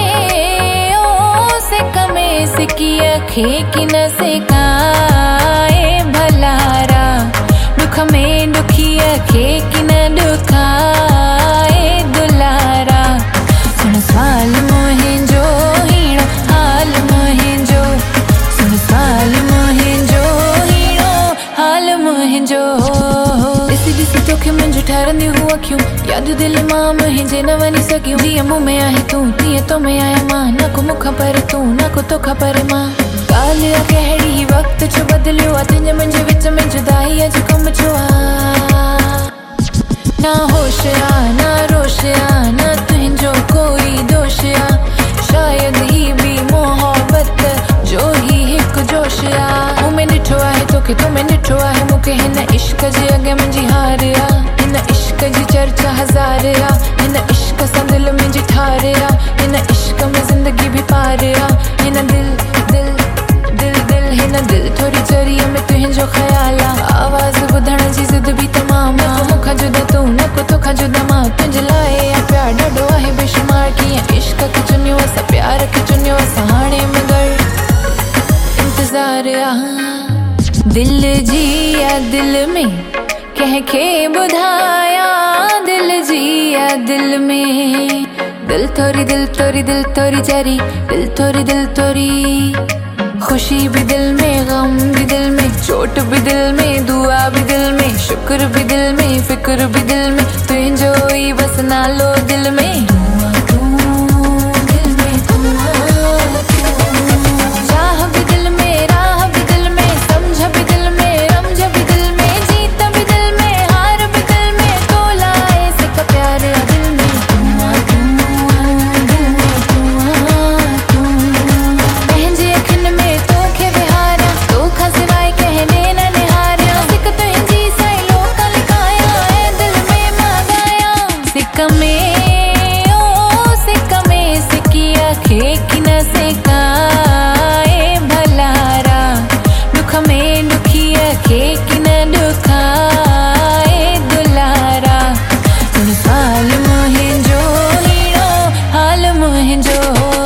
ओ सिकमे सिकिया खे कि न सिकाए भलारा दुख में दुखिया खे कि न दुखाए दुलारा सुन सवाल मुहिंजो हीणो हाल मुहिंजो सुन सवाल मुहिंजो हीणो हाल मुहिंजो ॾिसी ॾिसी तोखे मुंहिंजो ठहरंदियूं हूअ अखियूं यादि दिलि मां मुंहिंजे न वञी सघियूं जीअं मुंहुं में आहे तूं तीअं तो में आहियां मां न को मूंखां पर तूं न को तोखां पर मां ॻाल्हि आहे कहिड़ी ही वक़्तु छो बदिलियो आहे तुंहिंजे मुंहिंजे विच में जुदाई अॼु कमु छो आहे ना होश आ ना रोश आ न तुंहिंजो कोई दोष आ शायदि ही बि मोहबत जो ही हिकु जोश आ मूं में ॾिठो आहे तोखे तो में ॾिठो आहे मूंखे हिन इश्क जे अॻे मुंहिंजी हार आ हिन इश्क जी चर्चा हज़ार आ हिन इश्क सां दिलि मुंहिंजी ठार आ हिन इश्क में ज़िंदगी बि पार आ हिन दिल दिल दिल दिल हिन दिल थोरी चरीअ में तुंहिंजो ख़्याल आ आवाज़ ॿुधण जी ज़िद बि तमामु आ मूंखां जुदा तूं न को तोखां जुदा मां तुंहिंजे लाइ आ प्यार ॾाढो आहे बेशुमार कीअं इश्क खे चुनियो असां प्यार खे चुनियो असां हाणे मगर इंतज़ार आ दिल जी आ दिल में कंहिंखे ॿुधाया दिल जी आ दिल में दिल थोरी दिल थोरी दिल थोरी चरी दिल थोरी खुशी भी दिल में गम भी दिल में चोट भी दिल में दुआ भी दिल में शुक्र भी दिल में फिक्र भी दिल में तुंहिंजो ई बस नालो दिल में चाह भी दिल में राह भी दिल में समझ भी दिल में रमझ भी दिल में जीत भी दिल में हार भी दिल में तो लाए सिक प्यार दिल में पंहिंजे अखियुनि में तोखे विहारिया तोखां सवाइ कहने न निहारिया सिक तुंहिंजी साईं लोक लिकाया ऐं दिल में मां ॻाया सिक में ओ सिक में सिकिया खे कि न सिकाए भलारा दुख में दुखिया खे कि न दुखाए दुलारा सुन सवाल मुहिंजो हीणो हाल मुहिंजो